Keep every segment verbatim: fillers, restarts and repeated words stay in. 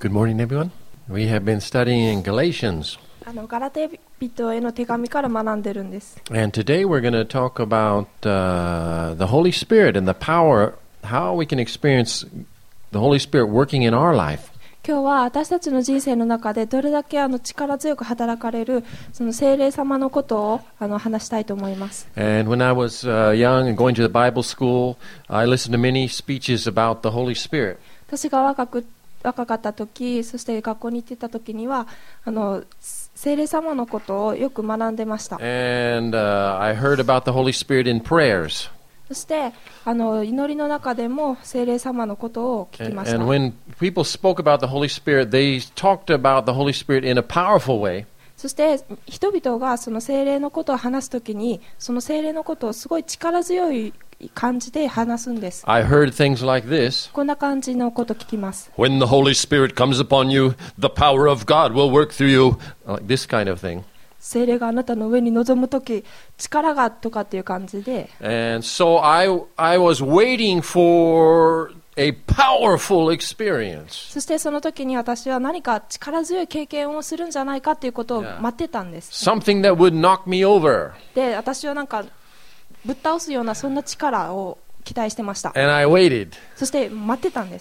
Good morning, everyone. We have been studying in Galatians. あのガラテ人への手紙から学んでるんです。 And today we're going to talk about uh, the Holy Spirit and the power, how we can experience the Holy Spirit working in our life. 今日は私たちの人生の中でどれだけあの力強く働かれるその聖霊様のことをあの話したいと思います。 And when I was uh, young and going to the Bible school, I listened to many speeches about the Holy Spirit. 私が若く若かった時、そして学校に行ってた時にはあの聖霊様のことをよく学んでました。 And uh, I heard about the Holy Spirit in prayers. そしてあの祈りの中でも聖霊様のことを聞きました。 And, and when people spoke about the Holy Spirit, they talked about the Holy Spirit in a powerful way. そして人々がその聖霊のことを話すときに、その聖霊のことをすごい力強い感じで話すんです。 I heard things like this. こんな感じのこと聞きます。 When the Holy Spirit comes upon you, the power of God will work through you. Like this kind of thing. 聖霊があなたの上に臨むとき、力がとかっていう感じで。 And so I, I was waiting for a powerful experience. そしてその時に私は何か力強い経験をするんじゃないかということを待ってたんです。 Something that would knock me over. で、私はなんかぶっ倒すようなそんな力を期待してました。 And I waited. そして待ってたんです。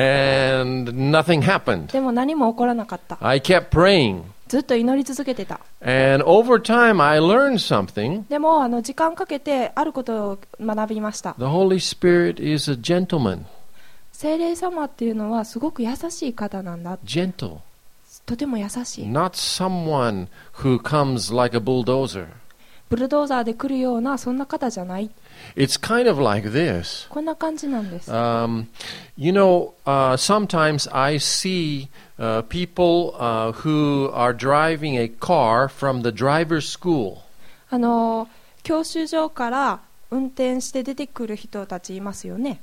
And nothing happened. でも何も起こらなかった。 I kept praying. ずっと祈り続けてた。 And over time I learned something. でもあの時間かけてあることを学びました。 The Holy Spirit is a gentleman. 聖霊様っていうのはすごく優しい方なんだ。 Gentle. とても優しい。 Not someone who comes like a bulldozer. ブルドーザーで来るようなそんな方じゃない。 It's kind of like this. こんな感じなんです。 Um, you know, uh, sometimes I see uh, people uh, who are driving a car from the driver's school. あの教習所から運転して出てくる人たちいますよね。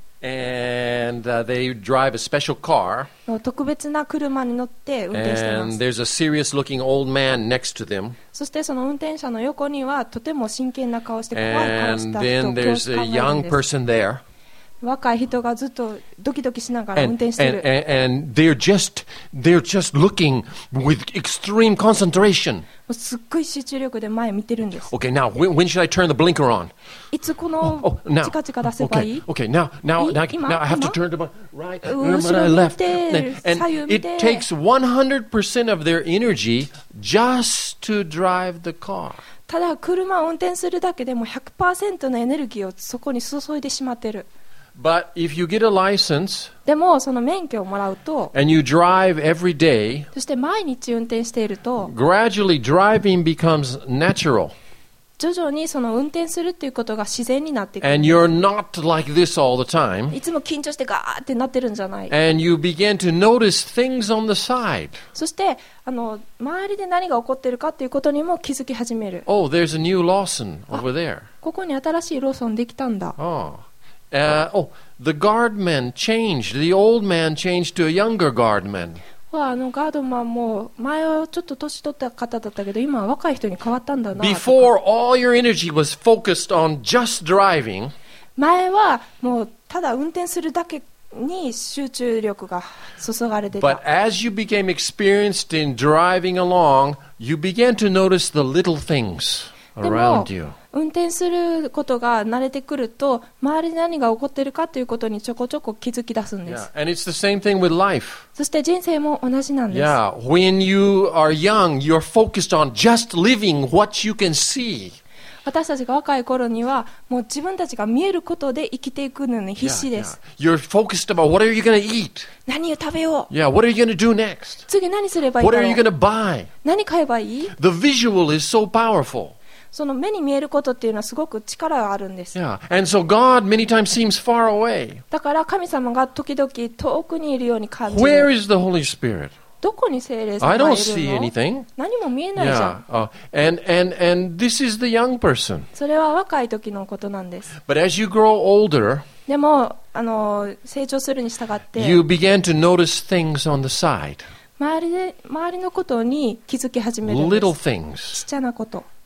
And uh, they drive a special car. 特別な車に乗って運転しています。 And there's a serious-looking old man next to them. そしてその運転者の横にはとても真剣な顔して怖い顔した And 人 then 教 there's 師 a 官がいる young んです。 person there. 若い人がずっとドキドキしながら運 And, 転してい and, る。 and, and they're just they're just looking with extreme concentration. すっごい集中力で前見てるんです。 Okay, now when, when should I turn the blinker on? いつこ Oh, の oh, now. チカチカ出せばい Okay, い？ okay, now, now, い now, 今 now I have to 今 turn to my right, 後 and ろ my 見 left. て、 And 左右見 it て。 takes one hundred percent of their energy just to drive the car. ただ車を運転するだけでも ひゃくパーセント のエネルギーをそこに注いでしまってる。 But if you get a license でもその免許をもらうと、 and you drive every day, そして毎日運転していると、 gradually driving becomes natural. 徐々にその運転するっていうことが自然になっていく。 And you're not like this all the time. いつも緊張してガーってなってるんじゃない。 And you begin to notice things on the side. そしてあの周りで何が起こっているかっていうことにも気づき始める。 Oh, there's a new Lawson over there. ここに新しいローソンできたんだ。 Oh. Uh, oh, the guardman changed. The old man changed to a younger guardman. あのガードマンも前はちょっと年取った方だったけど今は若い人に変わったんだな。 Before, all your energy was focused on just driving. 前はもうただ運転するだけに集中力が注がれて But た。 as you became experienced in driving along, you began to notice the little things でも around you. 運転することが慣れてくると周りに何が起こっているかということにちょこちょこ気づき出すんで Yeah. す。 And it's the same thing with life. そして人生も同じなんです。 Yeah. When you are young, you're focused on just living what you can see. 私たちが若い頃にはもう自分たちが見えることで生きていくのに必死 Yeah, で yeah. す。 You're focused about what are you going to eat? 何を食べよう、 Yeah, what are you going to do next? 次何すればいい What だ are ろ you う、 going to buy? 何買えばいい。 The visual is so powerful. その目に見えることっていうのはすごく力があるんです。 Yeah. And so God many times seems far away. だから神様が時々遠くにいるように感じ Where る。 is the Holy Spirit? どこに聖霊様 I がい don't る see の？ anything. 何も見えないじゃ Yeah. ん。 Uh, and, and, and this is the young person. それは若い時のことなんです。 But as you grow older, でもあの成長するに従って you begin to notice things on the side. 周りで周りのことに気づき始めるんです。 Little ち things. っちゃなこと。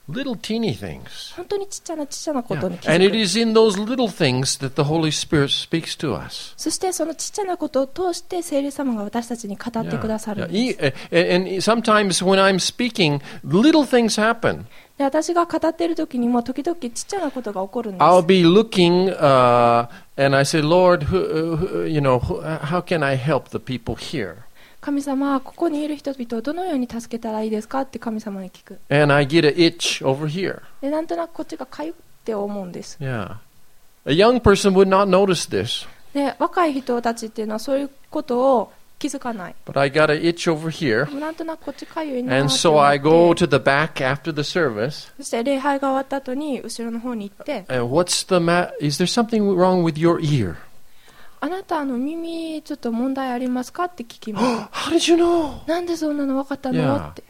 Little teeny things. 本当にちっちゃなちっちゃなことに Yeah. 気づ And it く。 is in those little things that the Holy Spirit speaks to us. そしてそのちっちゃなことを通して聖霊様が私たちに語ってくださ Yeah. るんです。 Yeah. E- And sometimes when I'm speaking, little things happen. で私が語っている時にも時々ちっちゃなことが起こるんで I'll す。 be looking, uh, and I say, Lord, who, who, you know, who, how can I help the people here? 神様はここにいる人々をどのように助けたらいいですかって神様に聞く。 And I get an itch over here. でなんとなくこっちがかゆって思うんです。 Yeah. A young person would not notice this, で若い人たちっていうのはそういうことを気づかない。 but I got an itch over here. でもなんとなくこっちかゆいな And って so 思 I っ go て、 to the back after the service. そして礼拝が終わった後に後ろの方に行って、 And what's the ma- is there something wrong with your ear? あなたの耳ちょっと問題ありますかって聞きます。 How did you know? なんでそんなの分かったの Yeah. って。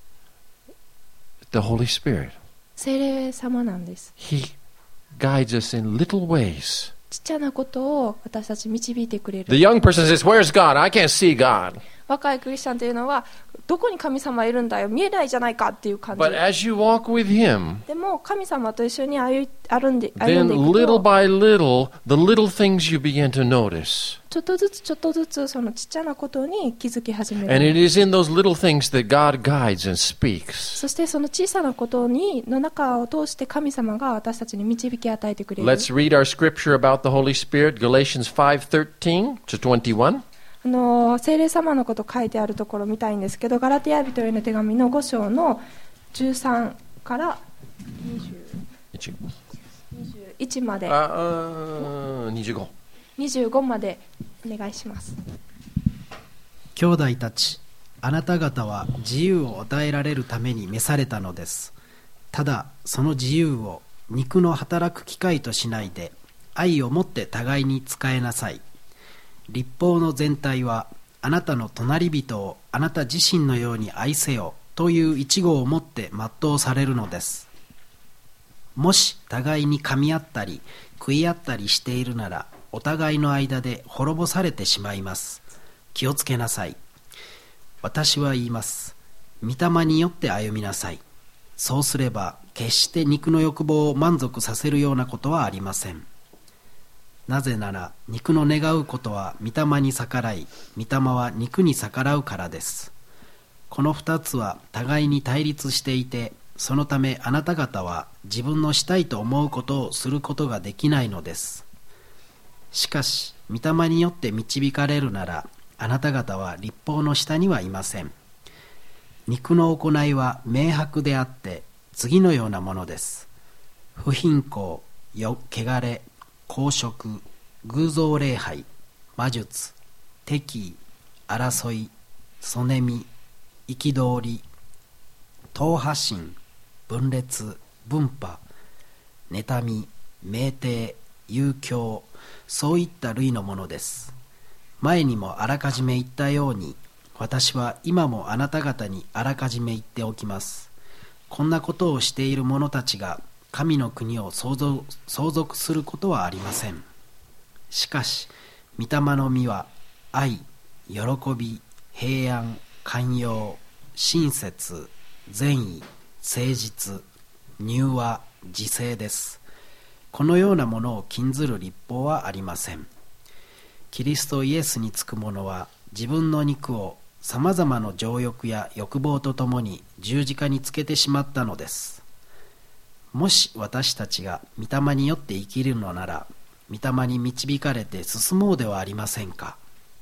The Holy Spirit. 聖霊様なんです。 He guides us in little ways. ちっちゃなことを私たち導いてくれ The る。 young person says, Where's God? I can't see God. 若いクリスチャンというのはどこに神様いるんだよ、見えないじゃないかっていう感じ。 But as you walk with Him, でも神様と一緒に歩い歩んで歩ん then でいく little と、 by little, the little things you begin to notice. ちょっとずつちょっとずつそのちっちゃなことに気づき始め And る。 it is in those little things that God guides and speaks. そしてその小さなことにの中を通して神様が私たちに導き与えてくれる。 Let's read our scripture about the Holy Spirit, Galatians five thirteen to twenty-one. あの聖霊様のこと書いてあるところ見たいんですけど、ガラテヤ人への手紙のご章のじゅうさんからにじゅういちまで、 Uh, uh, にじゅうご. にじゅうごまでお願いします。 兄弟たち、あなた方は自由を与えられるために召されたのです。ただその自由を肉の働く機会としないで、愛をもって互いに仕えなさい。律法の全体は、あなたの隣人をあなた自身のように愛せよという一語をもって全うされるのです。もし互いに噛み合ったり食い合ったりしているなら、お互いの間で滅ぼされてしまいます。気をつけなさい。私は言います。御霊によって歩みなさい。そうすれば決して肉の欲望を満足させるようなことはありません。なぜなら肉の願うことは御霊に逆らい、御霊は肉に逆らうからです。この二つは互いに対立していて、そのためあなた方は自分のしたいと思うことをすることができないのです。しかし御霊によって導かれるなら、あなた方は律法の下にはいません。肉の行いは明白であって、次のようなものです。不貧困、よ汚れ、公職、偶像礼拝、魔術、敵意、争い、そねみ、憤り、党派心、分裂、分派、妬み、酩酊、遊興、そういった類のものです。前にもあらかじめ言ったように、私は今もあなた方にあらかじめ言っておきます。こんなことをしている者たちが神の国を相続、相続することはありません。しかし、御霊の実は愛、喜び、平安、寛容、親切、善意、誠実、柔和、自制です。このようなものを禁ずる律法はありません。キリストイエスにつく者は自分の肉をさまざまな情欲や欲望とともに十字架につけてしまったのです。もし私たちが御霊によって生きるのなら、御霊に導かれて進もうではありませんか。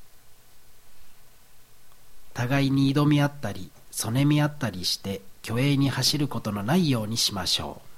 互いに挑み合ったりそねみ合ったりして虚栄に走ることのないようにしましょ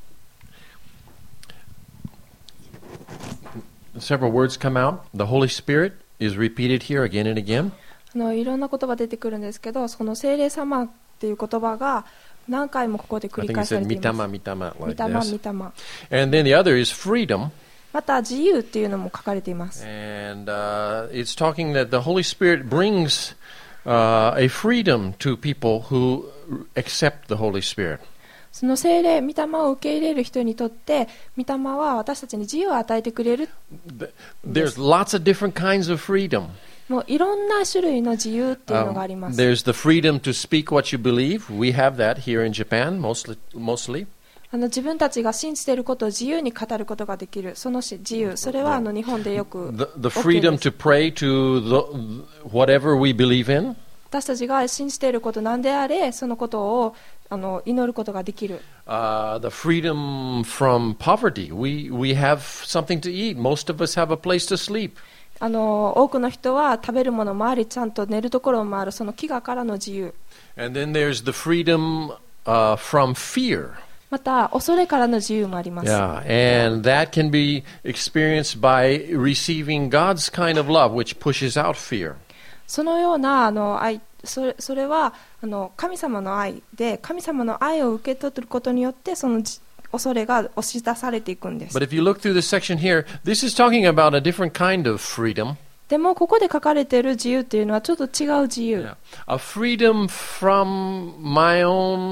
う。Several words come out. The Holy Spirit is repeated here again and again. あのいろんな言葉出てくるんですけど、その聖霊様っていう言葉が何回もここで繰 I り think 返 he さ said れています。 mitama, mitama, 御 like 霊、 this. 御霊。 And then the other is freedom. また自由っていうのも書かれています。 And uh, it's talking that the Holy Spirit brings uh, a freedom to people who accept the Holy Spirit. その聖霊、御霊を受け入れる人にとって、御霊は私たちに自由を与えてくれる。 There's lots of different kinds of freedom. もういろんな種類の自由っていうのがあります。 Um, there's the freedom to speak what you believe. We have that here in Japan, mostly. mostly. あの自分たちが信じていることを自由に語ることができる、その自由、それはあの日本でよく The, the freedom to pray to the, whatever we believe in. 私たちが信じていることなんであれ、そのことをあの祈ることができる。 Uh, the freedom from poverty. We, we have something to eat. Most of us have a place to sleep. あの多くの人は食べるものもあり、ちゃんと寝るところもある、その飢餓からの自由。 And then there's the freedom uh, from fear. また恐れからの自由もあります。 Yeah, and that can be experienced by receiving God's kind of love, which pushes out fear. そのようなあの愛、それ、それはあの神様の愛で、神様の愛を受け取ることによってその恐れが押し出されていくんです。 But if you look through this section here, this is talking about a different kind of freedom. でもここで書かれている自由というのはちょっと違う自由。 Yeah. A freedom from my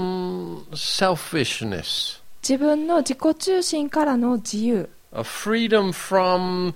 own selfishness. 自分の自己中心からの自由。 A freedom from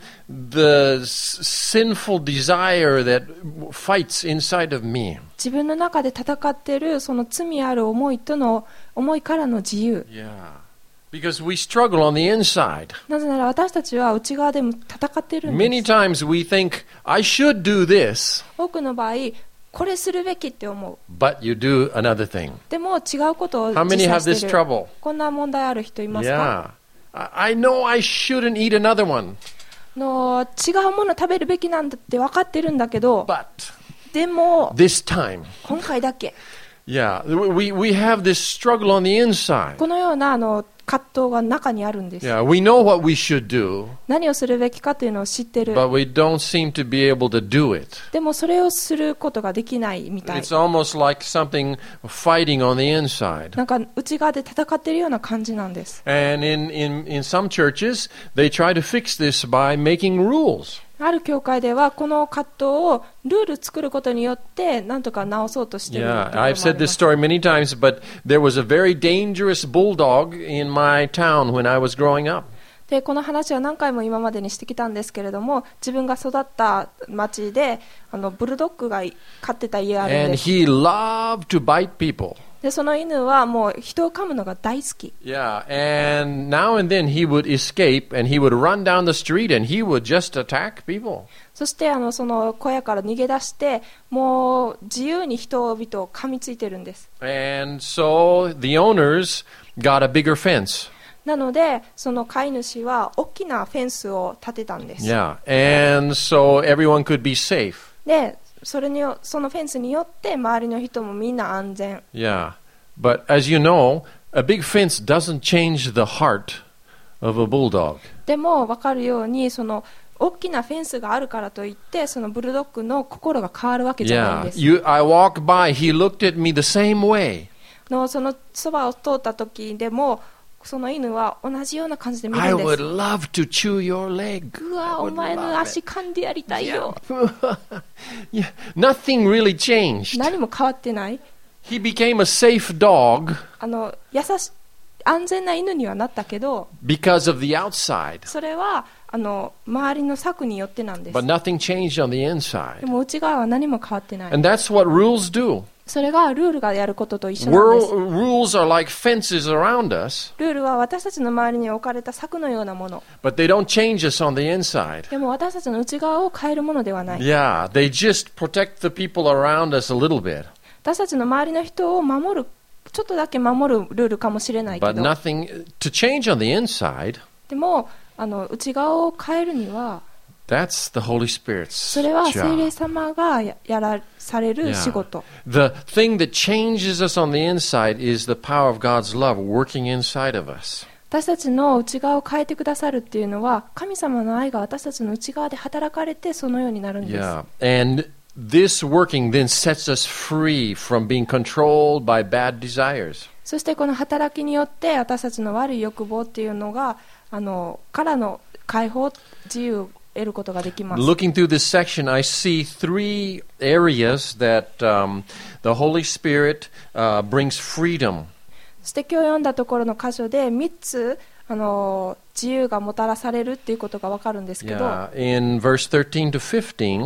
the sinful desire that fights inside of me. 自分の中で戦っているその罪ある思いとの思いからの自由。 Yeah. Because we struggle on the inside. なぜなら私たちは内側でも戦っているんです。 Many times we think, I should do this. 多くの場合、これするべきって思う。 But you do another thing. でも違うことを How 実 many 践 have して this いる。 trouble? こんな問題ある人いますか？ Yeah. I know I shouldn't eat another one. の違うもの食べるべきなんだって分かってるんだけど、 But でも this time. 今回だけ Yeah. We, we have this struggle on the inside. このようなあの葛藤が中にあるんです。 Yeah. We know what we should do. 何をするべきかというのを知ってる。 But we don't seem to be able to do it. でもそれをすることができないみたい。 It's almost like something fighting on the inside. なんか内側で戦っているような感じなんです。 And in, in, in some churches, they try to fix this by making rules. ある教会ではこの葛藤をルール作ることによってなんとか直そうとしているところ Yeah, もあり I've ます。 said this story many times, but there was a very dangerous bulldog in my town when I was growing up. でこの話は何回も今までにしてきたんですけれども、自分が育った町であのブルドッグが飼ってた家があるん And です。 he loved to bite people. でその犬はもう人を噛むのが大好き。 Yeah, and now and then he would escape and he would run down the street and he would just attack people. そしてあのその小屋から逃げ出してもう自由に人々を噛みついてるんです。 And so the owners got a bigger fence. なのでその飼い主は大きなフェンスを立てたんです。 Yeah, and so everyone could be safe. でそれによそのフェンスによって周りの人もみんな安全。 Yeah, but as you know, a big fence doesn't change the heart of a bulldog. でも分かるようにその大きなフェンスがあるからといってそのブルドッグの心が変わるわけじゃないん Yeah, です。 you, I walked by, he looked at me the same way. のそのそばを通った時でもその犬は同じような感じで見 I るんで would す。 love to chew your leg. うわ I お would 前 love の it. 足噛んでやりたいよ。 Yeah, nothing really changed. 何も変わってない。 He became a safe dog あの優し安全な犬にはなったけど、 because of the outside, それはあの周りの策によってなんです。 but nothing changed on the で inside. も内側は何も変わってない。 And that's what rules do. それがルールがやることと一緒なんです。 World, rules are like fences around us, ルールは私たちの周りに置かれた柵のようなもの。 but they don't change us on the inside. でも私たちの内側を変えるものではない。 Yeah, they just protect the people around us a little bit, 私たちの周りの人を守る、ちょっとだけ守るルールかもしれないけ but ど、 nothing to change on the inside. でもあの内側を変えるには、 That's the Holy Spirit's それは聖霊 job. 様がややらされる仕事。 The thing that changes us on the inside is the power of God's love working inside of us. 私たちの内側を変えてくださるっていうのは、神様の愛が私たちの内側で働かれてそのようになるんです。 Yeah, and this working then sets us free from being controlled by bad desires. そしてこの働きによって私たちの悪い欲望っていうのがあのからの解放、自由を得ることができます。 Looking through this section, I see three areas that um, the Holy Spirit uh, brings freedom. そして今日読んだところの箇所でみっつあの自由がもたらされるっていうことがわかるんですけど、 Yeah, in verse thirteen to fifteen,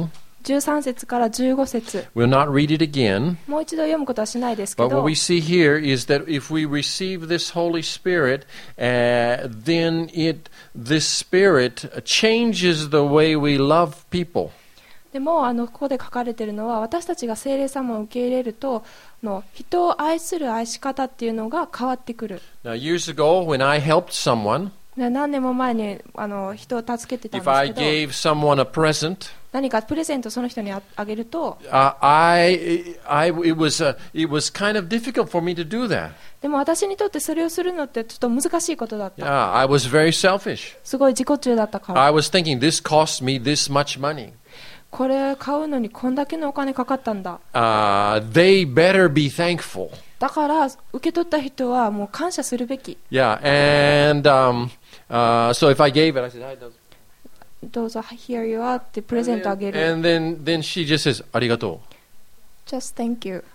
じゅうさん節からじゅうご節 We'll not read it again. もう一度読むことはしないですけ But what ど we see here is that if we receive this Holy Spirit, uh, then it, this Spirit changes the way we love people. でもあのここで書かれているのは私たちが聖霊様を受け入れるとの人を愛する愛し方っていうのが変わってくる。 Now, years ago, when I helped someone, で何年も前にあの人を助けてたん if で I すけど gave someone a present, 何かプレゼントをその人に あ, あげると uh, I, I, it was, uh, it was kind of difficult for me to do that. でも私にとってそれをするのってちょっと難しいことだった。 Yeah, I was very selfish. すごい自己中だったから。 I was thinking, this cost me this much money. これ買うのにこんだけのお金かかったんだ。 Uh, they better be thankful. だから受け取った人はもう感謝するべき。 Yeah, and um, uh, so if I gave it, I said, "Hi, does-" どうぞ Here you are ってプレゼントあげる。 and then, then she just says, "Arigato." Just thank you.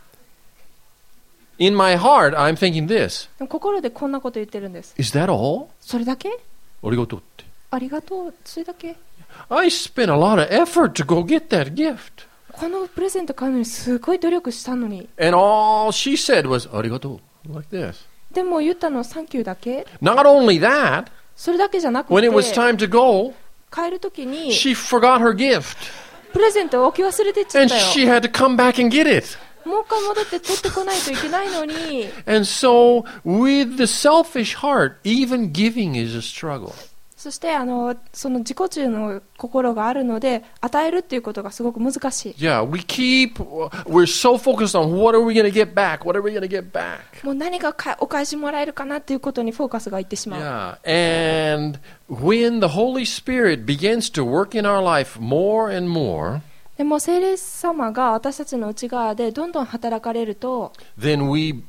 In my heart, I'm thinking this: でも心でこんなこと言ってるんです。 Is that all? それだけ？ Arigato って。 ありがとう。それだけ？ I spent a lot of effort to go get that gift, このプレゼント買うのにすごい努力したのに。 and all she said was "Arigato," like this. でも言ったのサンキューだけ？ Not only that, それだけじゃなく when て it was time to go, 帰るときに she forgot her gift, プレゼントを置き忘れてっちゃっ and たよ。 she had to come back and get it. もう一回戻って取ってこないといけないのに。 And so, with the selfish heart, even giving is a struggle. そしてあのその自己中の心があるので与えるっていうことがすごく難しい。 Yeah, we keep, we're so focused on what are we going to get back? What are we going to get back? もう何がかお返しもらえるかなっていうことにフォーカスがいってしまう。 Yeah, and when the Holy Spirit begins to work in our life more and more, でも聖霊様が私たちの内側でどんどん働かれると、 then we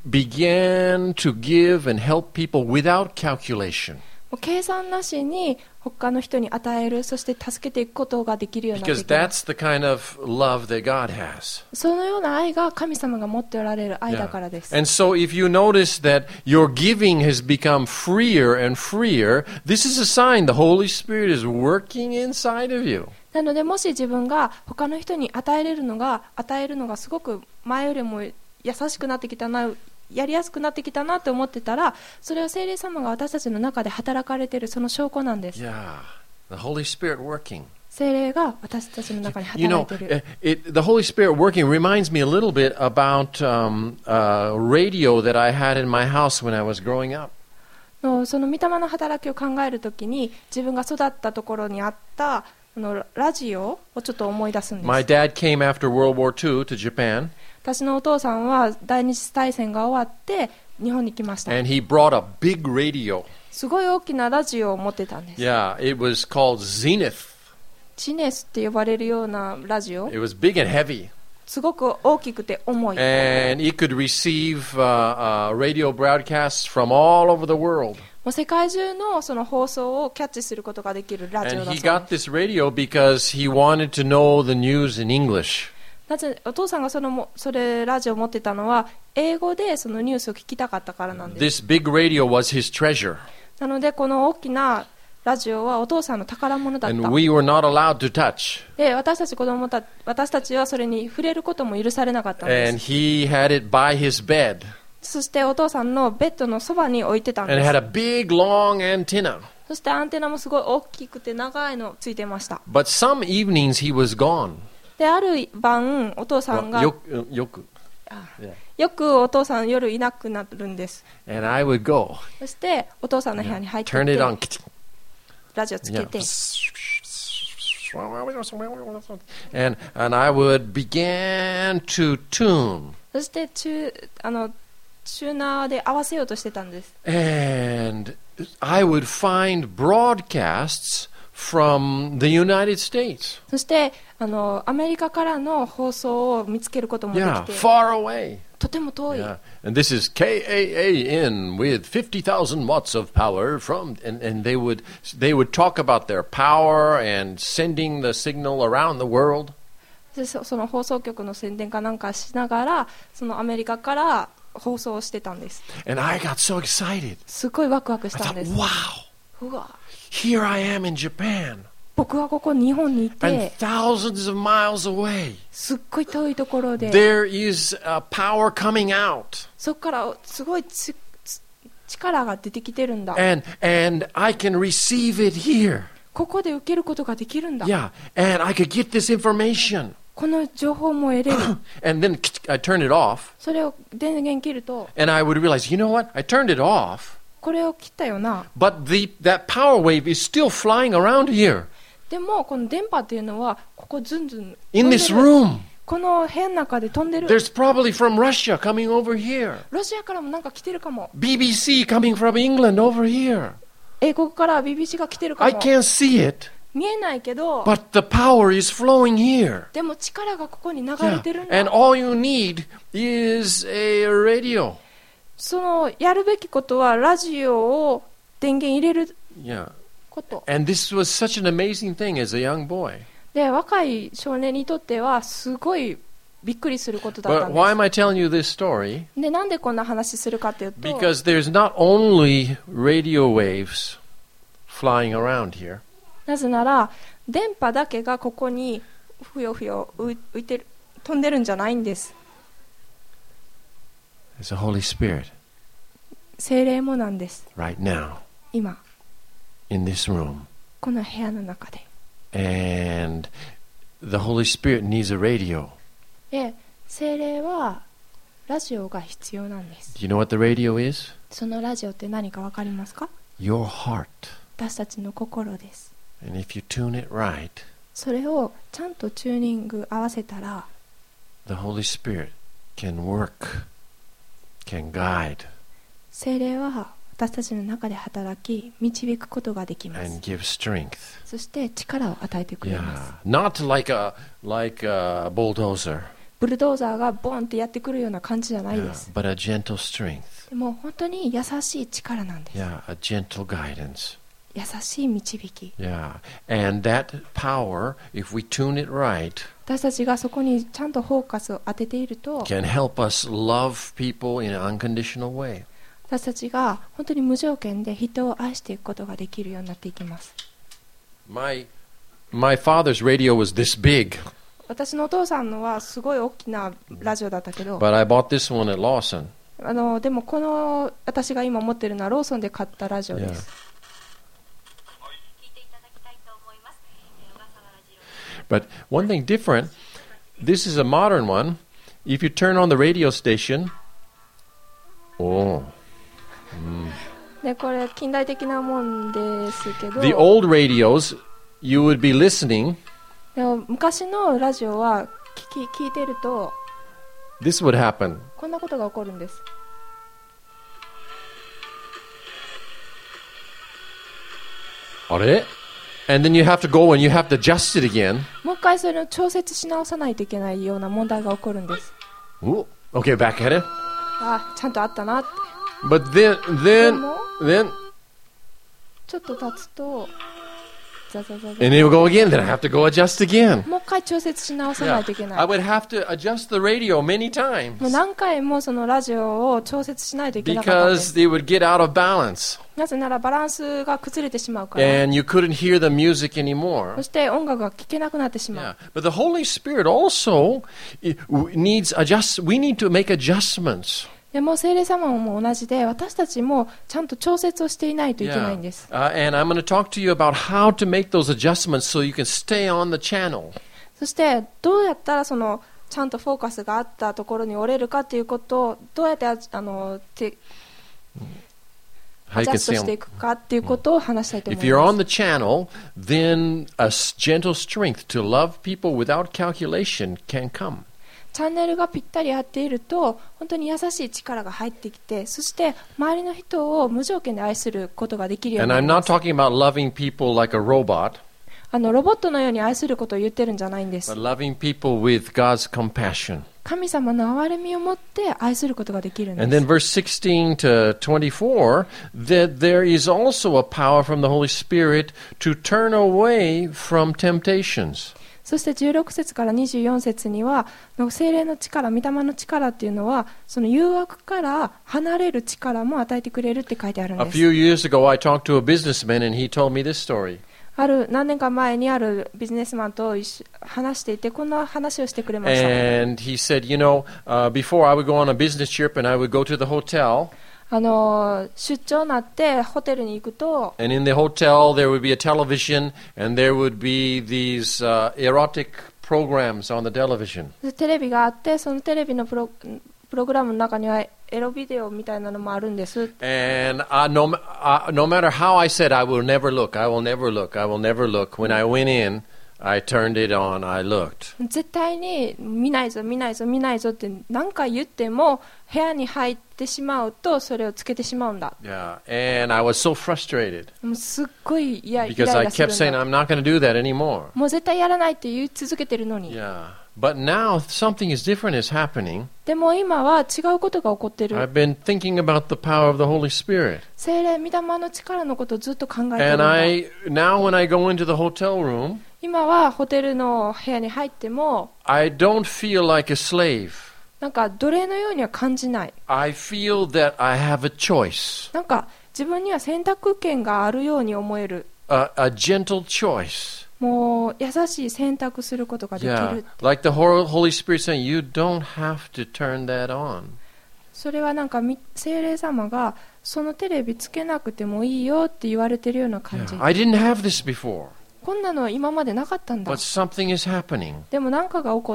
begin to give and help people without calculation. もう計算なしに他の人に与える、そして助けていくことができるようになって Because きます。 that's the kind of love that God has. そのような愛が神様が持っておられる愛だからです。 And so if you notice that your giving has become freer and freer, this is a sign the Holy Spirit is working inside of you. なのでもし自分が他の人に与えれるのが与えるのがすごく前よりも優しくなってきたな、やりやすくなってきたなって思ってたら、それは聖霊様が私たちの中で働かれているその証拠なんです。 Yeah, the Holy Spirit working. 聖霊が私たちの中に You 働 know, いている。 it, the Holy Spirit working reminds me a little bit about um, uh, radio that I had in my house when I was growing up. のその御霊の働きを考えるときに自分が育ったところにあったあのラジオをちょっと思い出すんです。 My dad came after World War Two to Japan, 私のお父さんは第二次大戦が終わって日本に来ました。 and he brought a big radio. すごい大きなラジオを持ってたんです。 Yeah, it was called Zenith. チネスって呼ばれるようなラジオ、 It was big and heavy, すごく大きくて重い。 and it could receive uh, uh, radio broadcasts from all over the world. もう世界中のその放送をキャッチすることができるラジオ And だ he そう got です。 this radio because he wanted to know the news in English. なぜお父さんがそのもそれラジオを持ってたのは英語でそのニュースを聞きたかったからなんです。 This big radio was his treasure, なのでこの大きなラジオはお父さんの宝物だっ and た。 we were not allowed to touch. で私たち子供た私たちはそれに触れることも許されなかったんで And す。 he had it by his bed, そしてお父さんのベッドのそばに置いてたん and で it す。 had a big, long antenna. そしてアンテナもすごい大きくて長いのついてました。 But some evenings he was gone. である晩お父さんが Yo- yoku. よくお父さん夜いなくなるんです。 And I would go, そしてお父さんの部屋に入って turn い it て on. ラジオつけ Yeah. て And, and I would begin to tune. そしてチュあのチューナーで合わせようとしてたんです。 And I would find broadcasts from the United States. そしてあのアメリカからの放送を見つけることもで Yeah, きて、 far away. とても遠い。 Yeah. And this is K A A N with fifty thousand watts of power from, and, and they would they would talk about their power and sending the signal around the world. でそその放送局の宣伝かなんかしながらそのアメリカから放送をしてたんです。 And I got so excited. すごいワクワクし I たん thought, です。 wow, うわ、 here I am in Japan. 僕はここ日本にい And て thousands of miles away, すっごい遠いところで there is a power coming out. そこからすごいちち力が出てきてるんだ And, and I can receive it here. ここで受けることができるんだ Yeah, and I could get this information. この情報も得れる And then I turn it off, それを電源切ると and I would realize, you know what? I turned it off, これを切ったよな but the, that power wave is still flying around here でもこの電波っていうのはここずんずん in 飛んで this る room. この部屋の中で飛んでる There's probably from Russia coming over here. ロシアからもなんか来てるかも B B C coming from England over here. 英国から ビービーシー が来てるか I も can't see it, 見えないけど but the power is flowing here. でも力がここに流れ Yeah. てるん And だ all you need is a radio. そのやるべきことはラジオを電源入れる Yeah. こと And this was such an amazing thing as a young boy. で若い少年にとってはすごいびっくりすることだった But ん why で am I telling you this story? すでなんでこんな話するかっていうと Because there's not only radio waves flying around here, なぜなら電波だけがここにふよふよ浮浮いてる飛んでるんじゃないんです there's a Holy Spirit 精霊もなんです right now 今 in this room. この部屋の中で And the Holy Spirit needs a radio. で精霊はラジオが必要なんです Do you know what the radio is? そのラジオって何か分かりますか Your heart. 私たちの心です And if you tune it right, それをちゃんとチューニング合わせたら the Holy Spirit can work, can guide, 精霊は私たちの中で働き導くことができま and す give strength. そして力を与えてくれます Yeah, not like a like a bulldozer, ブルドーザーがボンってやってくるような感じじゃない yeah, です but a gentle strength. でも本当に優しい力なんです Yeah, a gentle guidance. 優しい導き Yeah, and that power, if we tune it right, 私たちがそこにちゃんとフォーカスを当てていると can help us love people in an unconditional way. 私たちが本当に無条件で人を愛していくことができるようになっていきます My my father's radio was this big, 私のお父さんのはすごい大きなラジオだったけど but I bought this one at Lawson. あのでもこの私が今持ってるのはローソンで買ったラジオです But one thing different, this is a modern one. If you turn on the radio station, oh, でこれ近代的なもんですけど the old radios, you would be listening. でも昔のラジオは聞き聞いてると This would happen. こんなことが起こるんです Are And then you have to go and you have to adjust it again. もう一回それを調節し直さないといけないような問題が起こるんです Ooh, okay, back at it. あちゃんとあったなって But then, then, then, ちょっと経つとザザザザ and it will go again. Then I have to go adjust again. もう一回調節し直さな Yeah. いといけな I い would have to adjust the radio many もう times 何回もそのラジオを調節しないといけなかったんです because they would get out of balance なぜならバランスが崩れてしまうから and you couldn't hear the music そ anymore. して音楽が聴けなくなってしま Yeah, う but the Holy Spirit also i- needs adjust. We need to make adjustments. でも聖霊様も同じで私たちもちゃんと調節をしていないといけないんです Uh, and I'm going to talk to you about how to make those adjustments so you can stay on the channel. そしてどうやったらそのちゃんとフォーカスがあったところに折れるかっていうことをどうやってああのて How ア you ジャ can スト stay してい on. くかっていうことを話したいと思 If い you're ま on す the channel, then a s- gentle strength to love people without calculation can come. チャンネルがぴったり合っていると本当に優しい力が入ってきてそして周りの人を無条件で愛することができるように And な I'm りま not す talking about loving people like a robot, あのロボットのように愛することを言ってるんじゃないんです but loving people with God's compassion. 神様の憐れみを持って愛することができるん And で then す verse sixteen to twenty-four, that there is also a power from the Holy Spirit to turn away from temptations. そしてじゅうろく節からにじゅうよん節には聖霊の力、御霊の力っていうのはその誘惑から離れる力も与えてくれるって書いてあるん A です few years ago, I talked to a businessman and he told me this story. ある何年か前にあるビジネスマンと一緒話していて、こんな話をしてくれました。 And he said, you know, uh, before I would go on a business trip and I would go to the hotel, あの出張になってホテルに行くと、 and in the hotel there would be a television and there would be these uh, erotic programs on the television. テレビがあって、そのテレビのプロ、プログラムの中にはエロビデオみたいなのもあるんです。 And uh, no, uh, no matter how I said I will never look, I will never look, I will never look, when I went in, I turned it on, I looked. 絶対に見ないぞ見ないぞ見ないぞって何回言っても、部屋に入ってしまうとそれをつけてしまうんだ。 Yeah, and I was so frustrated もうすっごい嫌イライ because ラ I する kept ん saying だ。 I'm not going to do that anymore. もう絶対やらないって言い続けてるのに。 Yeah, but now something is different is happening. でも今は違うことが起こってる。 I've been thinking about the power of the Holy Spirit. 聖霊御霊の力のことをずっと考えてるん And だ。 I now when I go into the hotel room, 今はホテルの部屋に入っても I don't feel like a slave. なんか奴隷のようには感じない。 I feel that I have a choice, なんか自分には選択権があるように思える。 a, a gentle choice. もう優しい選択することができ Yeah, る。 like the Hor- Holy Spirit saying, you don't have to turn that on. それはなんかみ聖霊様がそのテレビつけなくてもいいよって言われてるような感じ。 Yeah, I didn't have this before, こんなの今までなかったんだ but。something is happening. でも何かが起こって、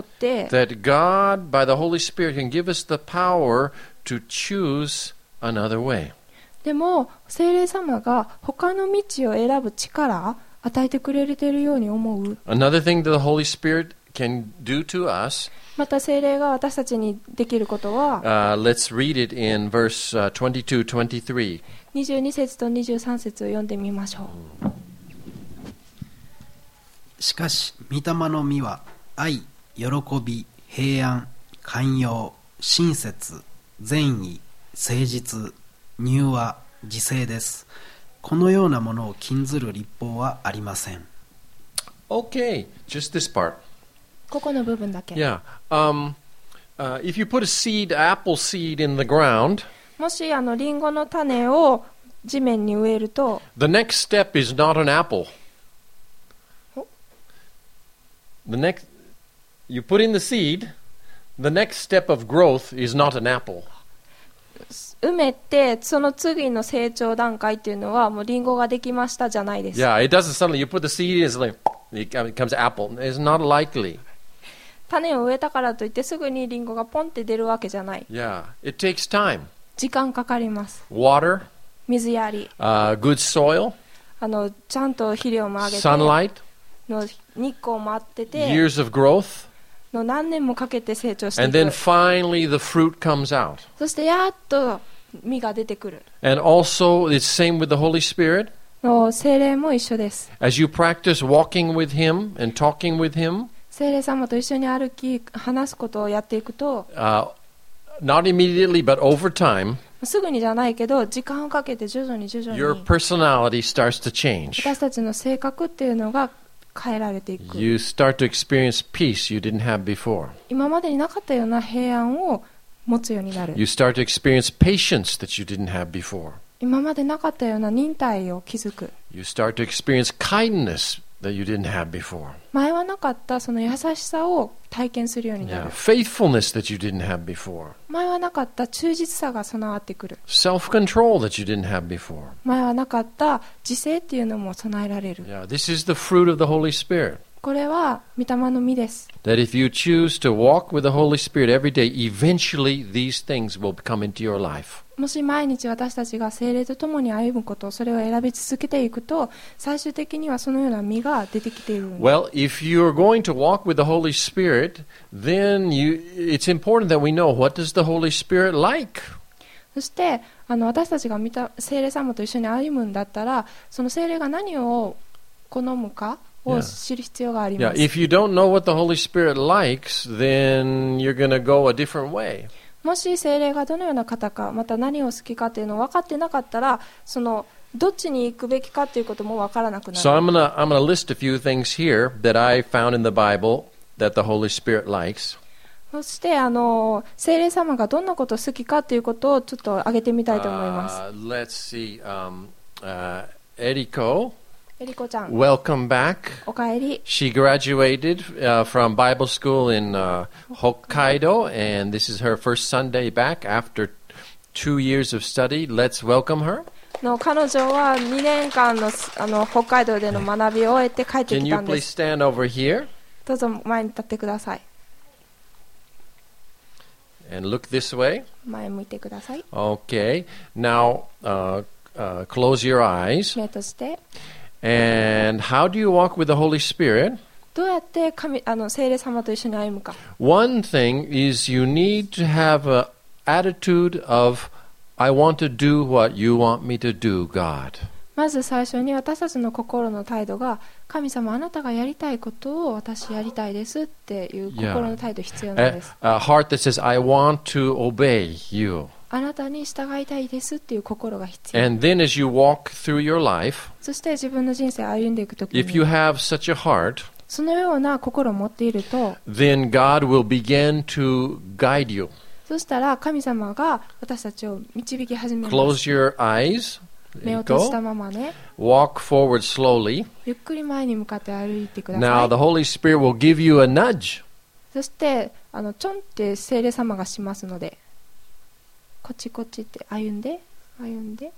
That God, by the Holy Spirit, can give us the power to choose another way. でも聖霊様が他の道を選ぶ力与えてくれているように思う。 Another thing that the Holy Spirit can do to us, また聖霊が私たちにできることは、 uh, let's read it in verse uh, twenty-two, twenty-three. にじゅうに節とにじゅうさん節を読んでみましょう。 しかし御霊の実は愛、喜び、平安、寛容、親切、善意、誠実、柔和、自制です。このようなものを禁ずる律法はありません。 Okay, just this part. ここの部分だけ。 Yeah. Um, uh, if you put a seed, apple seed, in the ground, もしあのリンゴの種を地面に植えると、 the next step is not an apple. Oh. The next, you put in the seed, the next step of growth is not an apple. 埋めてその次の成長段階っていうのはもうリンゴができましたじゃないです。 Yeah, it doesn't suddenly, you put the seed in, it's like, it becomes apple. It's not likely. 種を植えたからといってすぐにリンゴがポンって出るわけじゃない。 Yeah, it takes time. 時間かかります。 Water, 水やり、 uh, good soil, あのちゃんと肥料もあげて sunlight, の日光もあってて years of growth, の何年もかけて成長してい and then く。 finally the fruit comes out. そしてやっと実が出てくる。 And also, it's same with the Holy Spirit. の聖霊も一緒です。 As you practice walking with Him and talking with Him, 聖霊様と一緒に歩き話すことをやっていくと、 uh, not immediately but over time, すぐにじゃないけど時間をかけて徐々に徐々 your に personality starts to change. 私たちの性格っていうのが変えられていく。 You start to experience peace you didn't have before. 今までになかったような平安を持つようになる。 You start to experience patience that you didn't have before. 今までなかったような忍耐を築く。 You start to experience kindness that you didn't have before. 前はなかったその優しさを体験するようにな Yeah. る。 Faithfulness that you didn't have before. 前はなかった忠実さが備わってくる。 Self-control that you didn't have before. 前はなかった自制っていうのも備えられる。 Yeah, this is the fruit of the Holy Spirit. これは御霊の実です。 That if you choose to walk with the Holy Spirit every day, eventually these things will come into your life. もし毎日私たちが聖霊と共に歩むこと、それを選び続けていくと、最終的にはそのような実が出てきているんだ。 Well, if you're going to walk with the Holy Spirit, then you, it's important that we know what does the Holy Spirit like. そしてあの私たちが見た聖霊様と一緒に歩むんだったら、その聖霊が何を好むかを知る必要があり Yeah, ます。 if you don't know what the Holy Spirit likes, then you're going to go a different way. もし聖霊がどのような方か、また何を好きかというのを分かってなかったら、そのどっちに行くべきかということも分からなくな So る。 I'm going to I'm going to list a few things here that I found in the Bible that the Holy Spirit likes. そしてあの聖霊様がどんなことを好きかということをちょっと挙げてみたいと思います。 Uh, let's see. Um, uh, Eriko エリコちゃん、 welcome back. おかえり。 She graduated uh, from Bible school in uh, Hokkaido, and this is her first Sunday back after two years of study. Let's welcome her. の彼女はにねんかんの、あの北海道での学びを終えて帰って Can き you たんで please す。 stand over here どうぞ前に立ってください。 and look this way? 前向いてください。 Okay. Now, uh, uh, close your eyes. 目として、 And how do you walk with the Holy Spirit? どうやって神あの聖霊様と一緒に歩むか。 One thing is you need to have an attitude of, I want to do what you want me to do, God. まず最初に私たちの心の態度が、神様あなたがやりたいことを私やりたいですっていう心の態度必要なん A, です。 a heart that says, I want to obey you. あなたに従いたいですっていう心が必要。 And then as you walk through your life, そして自分の人生を歩んでいくとき if you に、 have such a heart, そのような心を持っていると、 then God will begin to guide you. そしたら神様が私たちを導き始めます。 Close your eyes. 目 There を you 閉じた go. ままね、 Walk forward slowly. ゆっくり前に向かって歩いてくだ Now さ the い。 Holy Spirit will give you a nudge. そしてあのちょんって聖霊様がしますので、こっちこっちって歩んで歩んで、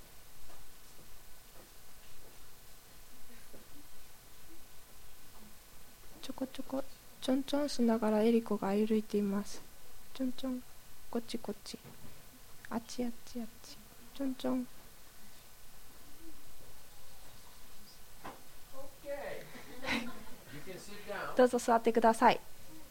ちょこちょこちょんちょんしながらエリコが歩いています。ちょんちょん、こっちこっち、あっちあっちあっち、ちょんちょん。どうぞ座ってください。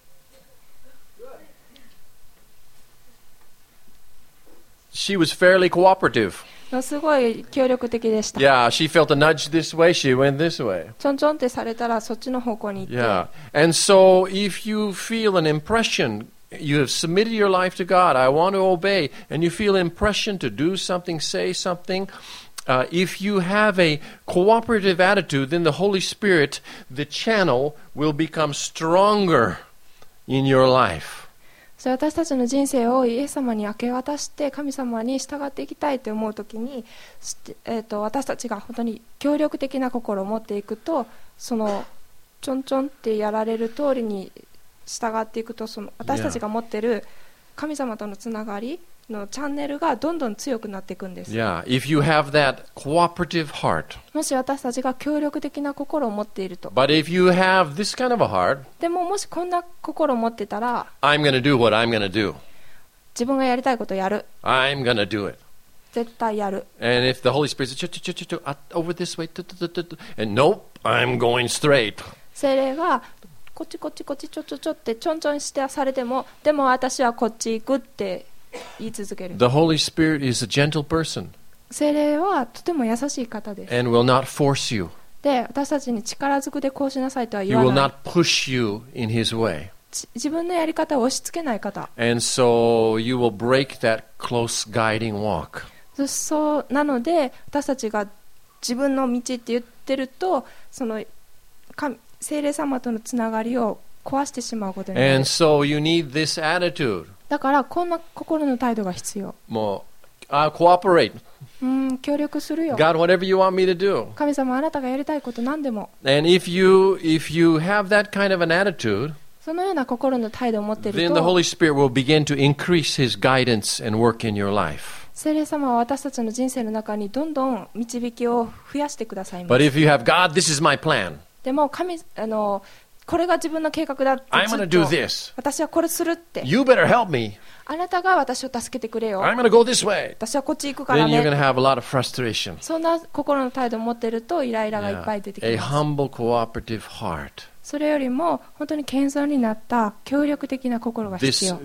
She was fairly cooperative. すごい協力的でした。 Yeah, she felt a nudge this way, she went this way. ちょんちょんってされたらそっちの方向に行って、 Yeah. And so if you feel an impression, you have submitted your life to God, I want to obey, and you feel impression to do something, say something, uh, if you have a cooperative attitude, then the Holy Spirit, the channel, will become stronger in your life. それ私たちの人生をイエス様に明け渡して神様に従っていきたいと思うときに、えー、と私たちが本当に協力的な心を持っていくと、そのちょんちょんってやられる通りに従っていくと、その私たちが持っている神様とのつながりのチャンネルがどんどん強くなっていくんです。 Yeah, if you have that cooperative heart. もし私たちが協力的な心を持っていると。 But if you have this kind of a heart, でももしこんな心を持ってたら、 I'm going to do what I'm going to do. 自分がやりたいことをやる。 I'm going to do it. 絶対やる。 And if the Holy Spirit says, "Ch- ch- ch- ch- ch- uh, over this way," tu- tu- tu- tu- tu," and nope, I'm going straight. 聖霊がこっちこっちこっちちょちょちょってちょんちょんしてされても、でも私はこっち行くって言い続ける。 The Holy Spirit is a gentle person 聖霊はとても優しい方です。 and will not force you. で、私たちに力ずくでこうしなさいとは He 言わ will ない。 not push you in His way. ち自分のやり方を押し付けない方。 And so you will break that close guiding walk. そそうなので、私たちが自分の道って言ってると、その神聖霊様とのつながりを壊してしまうことになる。 And so you need this attitude. だからこんな心の態度が必要。 もう、uh, cooperate. うん協力するよ。 God, whatever you want me to do. 神様あなたがやりたいこと何でも。 And if you if you have that kind of an attitude, そのような心の態度を持っている then the と、 Holy Spirit will begin to increase His guidance and work in your life. 聖霊様は私たちの人生の中にどんどん導きを増やしてくださいます。 But if you have, God, this is my plan. でも神あのこれが自分の計画だって I'm ず going っ to do と this. 私はこれするって You better help me. あなたが私を助けてくれよ I'm going to go this way. 私はこっち行くから Then you're going to ね have a lot of frustration. そんな心の態度を持っているとイライラがいっぱい出てき A ます。 humble, cooperative heart. それよりも本当に謙遜になった協力的な心が必 This 要。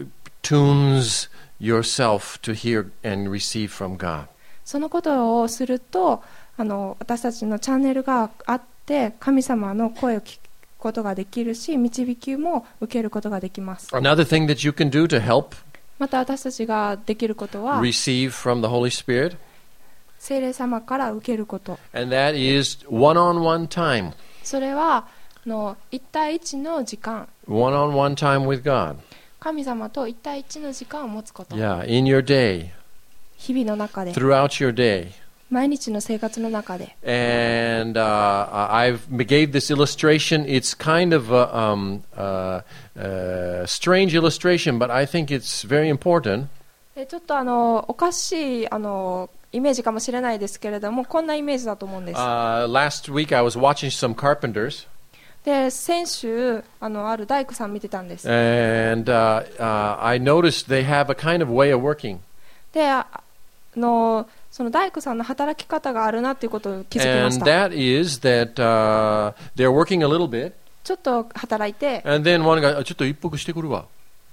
tunes yourself to hear and receive from God. そのことをするとあの私たちのチャンネルがあって神様の声を聞くことができるし、導きも受けることができます。 Another thing that you can do to help また私たちができることは receive from the Holy Spirit, 聖霊様から受けること、 and that is one-on-one time. それはあの一対一の時間、 One-on-one time with God. 神様と一対一の時間を持つこと、 Yeah, in your day, 日々の中で throughout your day. 毎日の生活の中で。 And uh, I've gave this illustration. It's kind of a um, uh, uh, strange illustration, but I think it's very important. でちょっとあのおかしいあのイメージかもしれないですけれども、こんなイメージだと思うんです。 Uh, last week I was watching some carpenters, で先週あのある大工さん見てたんです。 and uh, uh, I noticed they have a kind of way of working. であのその大工さんの働き方があるなっていうことを気づきまし And た。 that is that uh, they're working a little bit, ちょっと働いて and then one guy, ちょっと一服してくるわ。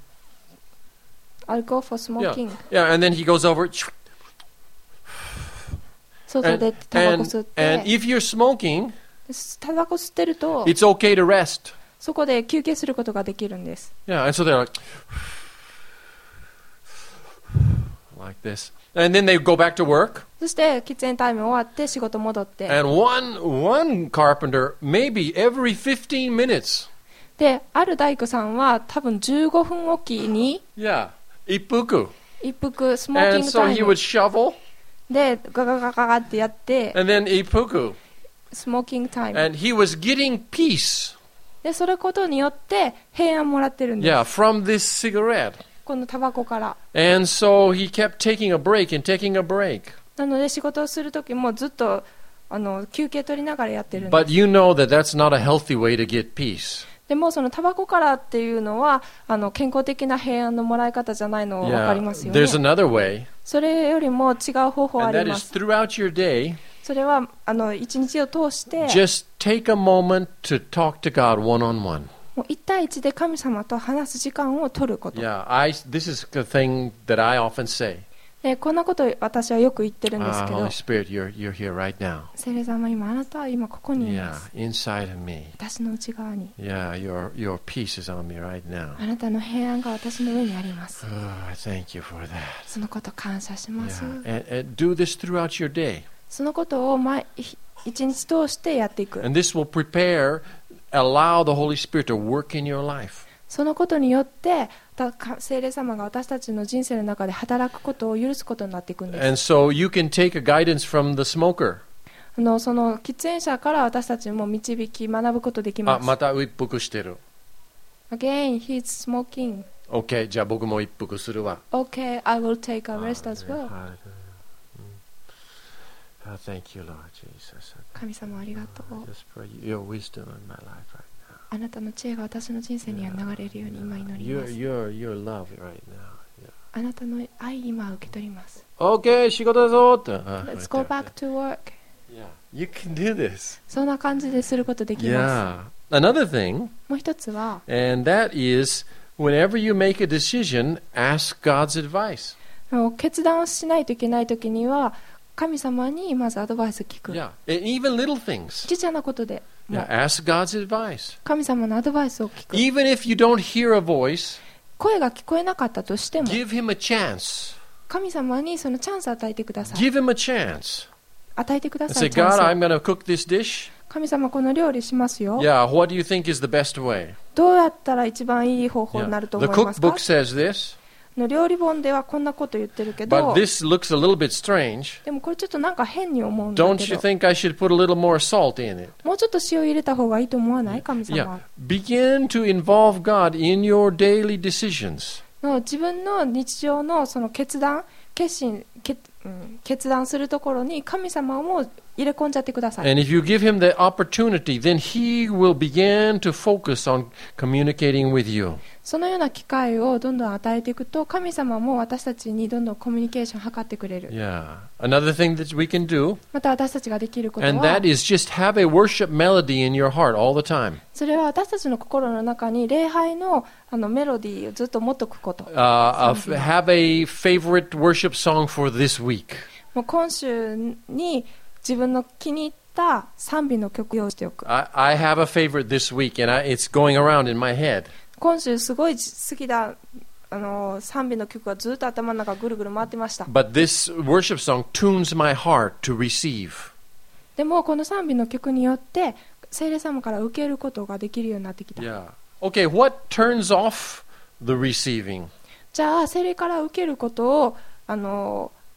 I'll go for Yeah, smoking、 yeah, and then he goes over, 外で and, タバコ and, 吸っ and て、 if you're smoking, タバコ吸ってると it's okay to rest. そこで休憩することができるんです。 Yeah, and so they're like, like this. And then they go back to work. そして喫煙タイム終わって仕事戻って、 And one one carpenter, maybe every fifteen minutes. である大工さんは多分じゅうごふんおきに Yeah, ippuku. 一服スモーキン And グ so タイ he ム would shovel, でガガガガガってやって and then ippuku. スモーキングタイム And he was getting peace. でそれことによって平安もらってるんです。 Yeah, from this cigarette. このタバコから。 And so he kept taking a break and taking a break. なので仕事をするときもずっとあの休憩取りながらやってるんで But す。 you know that that's not a healthy way to get peace. でもそのタバコからっていうのはあの健康的な平安のもらい方じゃないの分か Yeah, りますよね。 there's another way, それよりも違う方法あ and り that ま is す。 throughout your day, それはあの一日を通して just take a moment to talk to God one on one. もう一対一で神様と話す時間を取ること。 Yeah, I, this is the thing that I often say. でこんなことを私はよく言ってるんです Ah, けど、 Holy Spirit, you're, you're here right now. 聖霊様今あなたは今ここにいま Yeah, す。 inside of me. 私の内側に Yeah, your, your peace is on me right now. あなたの平安が私の上にあります。 Oh, I thank you for that. そのこと感謝します。 Yeah, and, and do this throughout your day. そのことを毎一日通してやっていく。 And this will prepare, allow the Holy Spirit to work in your life. そのことによってた聖霊様が私たちの人生の中で働くことを許すことになっていくんです。 And so you can take a guidance from the smoker. あのその喫煙者から私たちも導き学ぶことできあ、 ます。 また一服してる。 Again, he's smoking. OK, じゃあ僕も一服するわ。 Okay, I will take a rest as well. Oh, thank you, Lord Jesus. 神様ありがとう。 Just pray your wisdom in my life right あなたの知恵が私の人生には流れるように今祈 now. り Your, ます。 your, your love right now. Yeah. あなたの愛今受け取ります。 OK, 仕事だぞって。あ Let's go back to work. Yeah, you can do this. そんな感じですることできま Yeah. Another thing, す。もう一つは、 and that is whenever you make a decision, ask God's advice. あの決断をしないといけないときには、神様にまずアドバイスを聞く。 Yeah, and even little things. ちっちゃなことでも Yeah, ask God's advice. 神様のアドバイスを聞く。 Even if you don't hear a voice, 声が聞こえなかったとしても、 give him a chance. 神様にそのチャンスを与えてください。 Give him a chance. 与えてくだ And さ say, い。チャン God, スを I'm going to cook this dish. 神様この料理しますよ。 Yeah, what do you think is the best way? どうやったら一番いい方法 Yeah. になると The 思いますか？ cookbook says this, の料理本ではこんなこと言ってるけ but ど、 this looks a little bit strange. でもこれちょっとなんか変に思うんだ Don't け you ど、 think I should put a little more salt in it? もうちょっと塩入れた方がいいと思わない？神様 Yeah. Begin to involve God in your daily decisions. の自分の日常のその決断、決心、決うん、決断するところに神様も入れ込んじゃってください。 And if you give him the opportunity, then he will begin to focus on communicating with you. そのような機会をどんどん与えていくと、神様も私たちにどんどんコミュニケーションを図ってくれる。 Yeah. Another thing that we can do, また私たちができること and は that、is just have a worship melody in your heart all the time. それは私たちの心の中に礼拝のあのメロディーをずっと持っておくこと。 Uh, of, have a favorite worship song for this week. もう今週に自分の気に入った賛美の曲を用意しておく。 I, I have a favorite this week, and I, it's going around in my head. 今週すごい好きだあの賛美の曲がずっと頭の中ぐるぐる回ってました。 But this worship song tunes my heart to receive. でもこの賛美の曲によって聖霊様から受けることができるようになってきた。 Yeah. Okay, what turns off the receiving? じゃあ聖霊から受けることをあの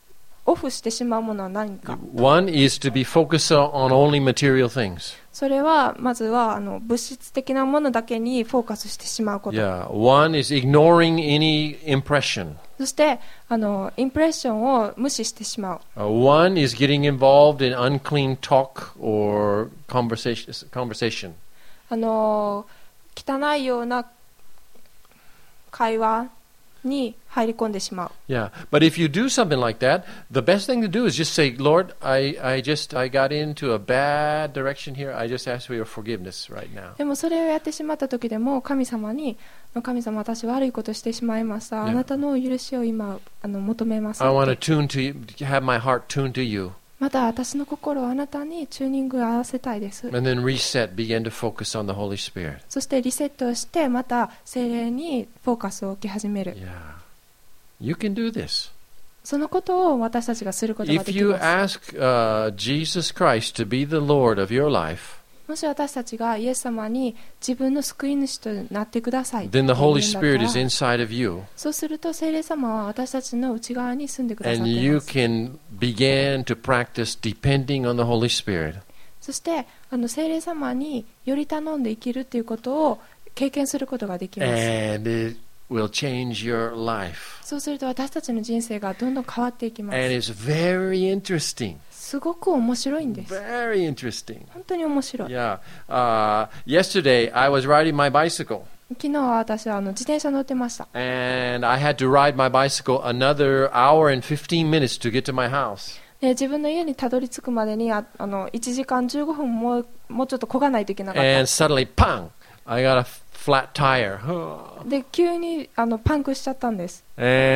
オフしてしまうものは何か。 One is to be focused on only material things. それはまずはあの物質的なものだけにフォーカスしてしまうこと。 Yeah. One is ignoring any impression. そしてあのインプレッションを無視してしまう。 Uh, one is getting involved in unclean talk or conversation. conversation. あの汚いような会話に入り込んでしまう。 Yeah, but if you do something like that, the best thing to do is just say, Lord, I, I just I got into a bad direction here. I just ask for your forgiveness right now. でもそれをやってしまった時でも神様に、神様私悪いことしてしまいました。 Yeah. あなたの許しを今あの求めます。 I want to tune to you, have my heart tuned to you. また私の心をあなたにチューニング合わせたいです。 And then reset, begin to focus on the Holy Spirit. そしてリセットをしてまた聖霊にフォーカスを置き始める。 Yeah. You can do this. そのことを私たちがすることがで If き you ます。 ask uh, Jesus Christ to be the Lord of your life, もし私たちがイエス様に自分の救い主となってくださいと then the 言 Holy うんだったら Spirit is inside of you, そうすると聖霊様は私たちの内側に住んでくださっ and てい you ます。 can begin to practice depending on the Holy Spirit. そしてあの聖霊様により頼んで生きるということを経験することができます。 And it will change your life. そうすると私たちの人生がどんどん変わっていきま And す。 it's very interesting. すごく面白いんです。 Very interesting. 本当に面白い。 Yeah. Uh, yesterday, I was riding my bicycle, 昨日は私はあの自転車乗ってました。 and I had to ride my bicycle another hour and fifteen minutes to get to my house. で自分の家にたどり着くまでにああのいちじかんじゅうごふんもう、もうちょっと漕がないといけなかっ And た。 suddenly, pang! I got a flat tire. で急にあのパンクしちゃったんです。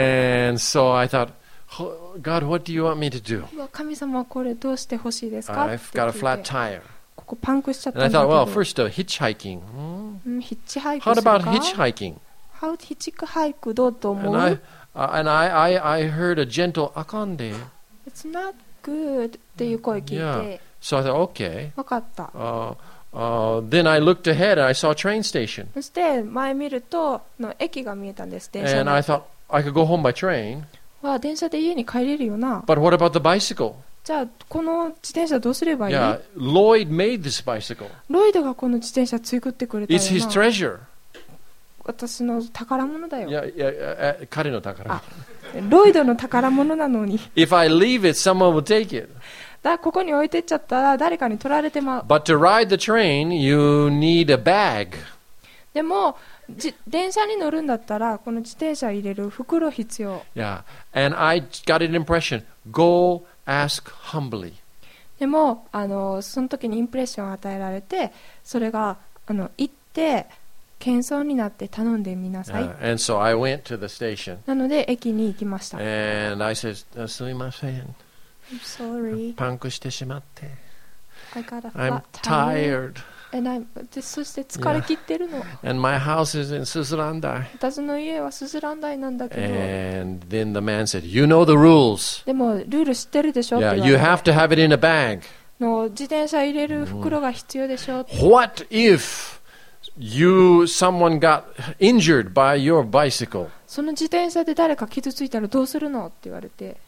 And so I thought, "Oh, God, what do you want me to do? うわ神様これどうしてほしいですかって I've got a 聞 flat いて tire." ここパンクしちゃった And んだ I け thought, ど well, first, uh, hitchhiking. Hmm? うんヒッチハイク How するか about hitchhiking? ハウヒッチハイクどうと思 And I, う uh, and I, I, I heard a gentle akande. It's not good っていう声聞い Yeah. て So I thought, okay. 分かった。 Uh, uh, then I looked ahead and I saw a train station. そして前見るとの駅が見えたんです。電車 And I の thought, I could go home by train. わ電車で家に帰れるよな。 But what about the bicycle? じゃあこの自転車どうすればいい？ Yeah, Lloyd made this bicycle. ロイドがこの自転車作ってくれたよ It's his な。 treasure. 私の宝物だよ。 Yeah, yeah, uh, 彼の宝。 あロイドの宝物なのに。 If I leave it, someone will take it. だここに置いてっちゃったら誰かに取られてまう。 But to ride the train, you need a bag. でもじ電車に乗るんだったらこの自転車入れる袋必要。 Yeah. And I got an impression. Go ask humbly. でもあのその時にインプレッションを与えられて、それがあの行って謙遜になって頼んでみなさい。 Uh, and so I went to the station. なので駅に行きました。 And I said, uh, すみません。 I'm sorry. パンクしてしまって。 I got a I'm flat tire. tired. And I'm でそして疲れ切ってるの。 And my house is in Suzurandai. 私の家はスズランダイなんだけど。 And then the man said, you know the rules. でもルール知ってるでしょって Yeah, 言わ you れて have to have it in a bag. の自転車入れる袋が必要でしょ。 What if you, someone got injured by your bicycle? その自転車で誰か傷ついたらどうするのって言われて。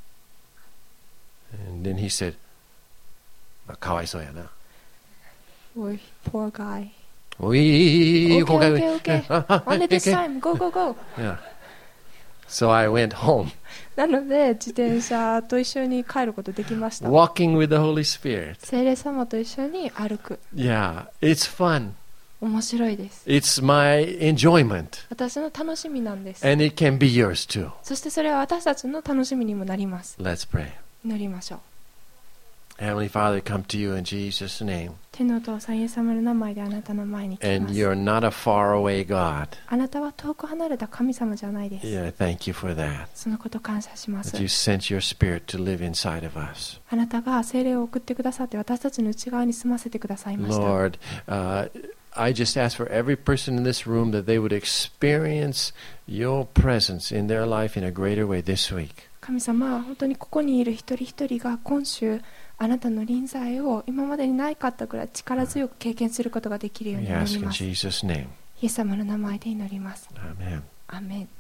And then he said, かわいそうやな。 おい、poor guy. おい、 Okay, okay, okay. ああ Only this okay. time. Go, go, go. Yeah. So I went home, なので自転車と一緒に帰ることできました。 walking with the Holy Spirit. 聖霊様と一緒に歩く。 Yeah, it's fun. 面白いです。 It's my enjoyment. 私の楽しみなんです。 And it can be yours too. そしてそれは私たちの楽しみにもなります。 Let's pray. 祈りましょう。 Heavenly Father, come to you in Jesus' name. 天のお父さんイエス様の名前であなたの前に来ま And す。 you're not a faraway God. あなたは遠く離れた神様じゃないです。 Yeah, thank you for that. そのこと感謝します That you sent your Spirit to live inside of us. あなたが聖霊を送ってくださって私たちの内側に住ませてくださいました。 Lord, uh, I just ask for every person in this room that they would experience your presence in their life in a greater way this week. 神様、本当にここにいる一人一人が今週あなたの臨在を今までにないかったくらい力強く経験することができるように We な ask り in ます。イ Jesus' name. エス様の名前で祈ります。 Amen. アーメン。